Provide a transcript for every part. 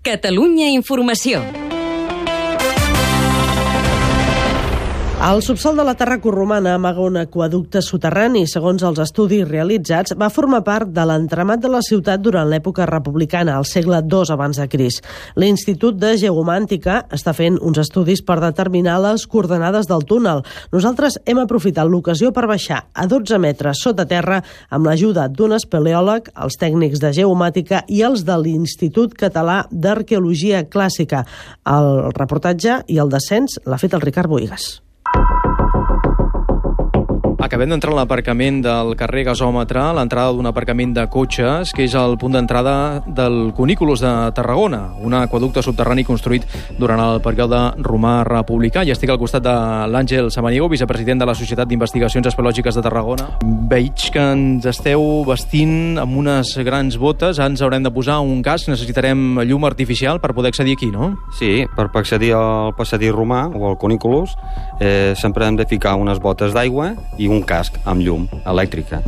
Catalunya Informació. El subsòl de la Tàrraco romana amaga un aqüeducte soterrani. Segons els estudis realitzats, va formar part de l'entramat de la ciutat durant l'època republicana, al segle II abans de Crist. L'Institut de Geomàntica està fent uns estudis per determinar les coordenades del túnel. Nosaltres hem aprofitat l'ocasió per baixar a 12 metres sota terra amb l'ajuda d'un espeleòleg, els tècnics de geomàtica i els de l'Institut Català d'Arqueologia Clàssica. El reportatge i el descens l'ha fet el Ricard Boigas. Acabem d'entrar a l'aparcament del carrer Gasòmetre, l'entrada d'un aparcament de cotxes, que és el punt d'entrada del Cunículus de Tarragona, un aqüeducte subterrani construït durant el període romà republicà. I estic al costat de l'Àngel Samaniego, vicepresident de la Societat d'Investigacions Espeleològiques de Tarragona. Veig que ens esteu vestint amb unes grans botes, ens haurem de posar un casc, necessitarem llum artificial per poder accedir aquí, no? Sí, per accedir al passadís romà o al Cunículus sempre hem de ficar unes botes d'aigua i un casc amb llum elèctrica.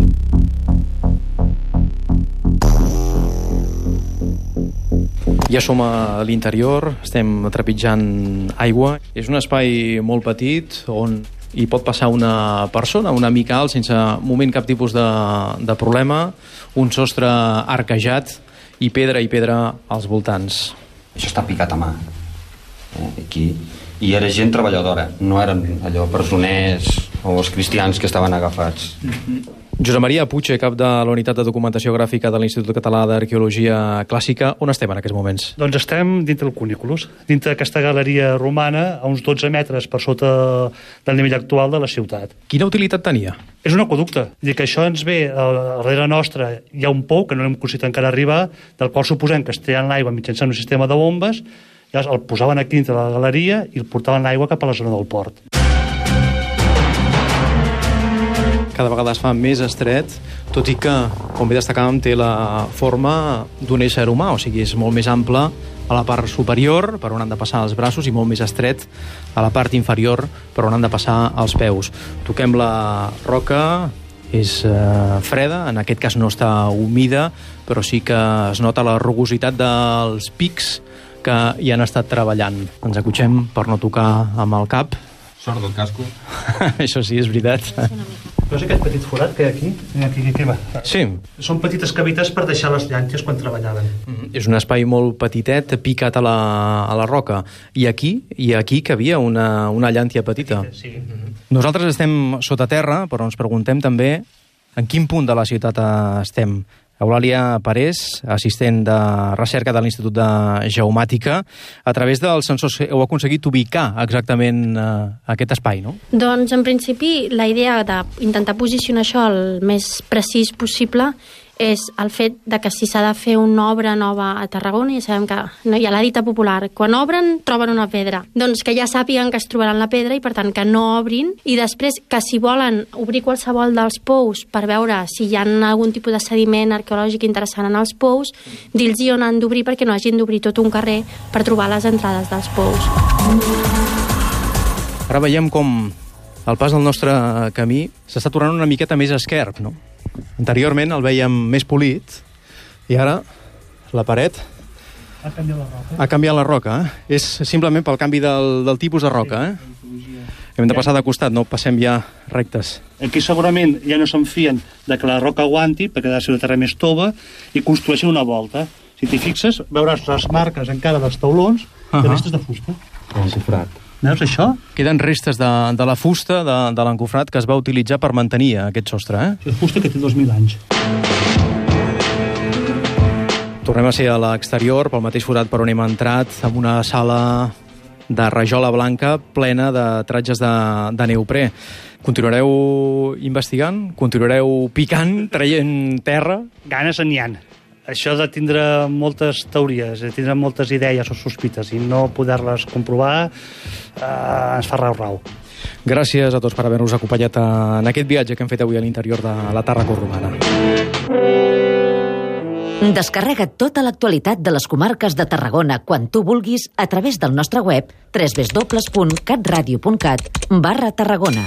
Ja som a l'interior, estem trepitjant aigua. És un espai molt petit on hi pot passar una persona una mica alt sense moment cap tipus de problema, un sostre arquejat i pedra als voltants. Això està picat a mà, aquí. I era gent treballadora, no eren allò presoners o els cristians que estaven agafats. Josep Maria Puig, cap de la Unitat de Documentació Gràfica de l'Institut Català d'Arqueologia Clàssica. On estem en aquests moments? Doncs estem dintre del Cunículus, dintre d'aquesta galeria romana, a uns 12 metres per sota del nivell actual de la ciutat. Quina utilitat tenia? És un aqüeducte. És a dir, que això ens ve, darrere nostra hi ha un pou que no hem aconseguit encara arribar, del qual suposem que es treien l'aigua mitjançant un sistema de bombes. Llavors el posaven aquí dintre la galeria i el portaven l'aigua cap a la zona del port. Cada vegada es fa més estret, tot i que, com bé destacàvem, té la forma d'un ésser humà, o sigui, és molt més ample a la part superior, per on han de passar els braços, i molt més estret a la part inferior, per on han de passar els peus. Toquem la roca, és freda, en aquest cas no està humida, però sí que es nota la rugositat dels pics que hi han estat treballant. Ens acotxem per no tocar amb el cap. Sort del casco. Això sí, és veritat. Veus aquest petit forat que hi ha aquí? Aquí va. Sí. Són petites cavitats per deixar les llànties quan treballaven. És un espai molt petitet, picat a la roca. I aquí cabia una llàntia petita. Sí. Nosaltres estem sota terra, però ens preguntem també en quin punt de la ciutat estem. Eulàlia Parés, assistent de recerca de l'Institut de Geomàtica, a través dels sensors heu aconseguit ubicar exactament aquest espai, no? Doncs, en principi, la idea d'intentar posicionar això el més precís possible és el fet de que si s'ha de fer una obra nova a Tarragona, ja sabem que no hi ha la dita popular, quan obren troben una pedra, doncs que ja sàpiguen que es trobaran la pedra i per tant que no obrin, i després que si volen obrir qualsevol dels pous per veure si hi ha algun tipus de sediment arqueològic interessant en els pous, dir-los on han d'obrir perquè no hagin d'obrir tot un carrer per trobar les entrades dels pous. Ara veiem com el pas del nostre camí s'està tornant una miqueta més esquerp, no? Anteriorment el veiem més polit i ara la paret ha canviat la roca. És simplement pel canvi del tipus de roca. Hem de passar de costat, no passem ja rectes. Aquí segurament ja no s'enfien de que la roca aguanti, perquè ha de ser una terra més tova, i construeixen una volta. Si t'hi fixes, veuràs les marques encara dels taulons de restes de fusta. Encofrat. Veus això? Queden restes de la fusta de l'encofrat que es va utilitzar per mantenir aquest sostre. És fusta que té 2.000 anys. Tornem a ser a l'exterior, pel mateix forat per on hem entrat, amb una sala de rajola blanca plena de tratges de neoprè. Continuareu investigant? Continuareu picant, traient terra? Ganes n'hi ha. Això de tindre moltes teories, de tindre moltes idees o sospites i no poder-les comprovar, ens fa rau-rau. Gràcies a tots per haver-nos acompanyat en aquest viatge que hem fet avui a l'interior de la Tàrraco romana. Descarrega tota l'actualitat de les comarques de Tarragona quan tu vulguis a través del nostre web www.catradio.cat/Tarragona.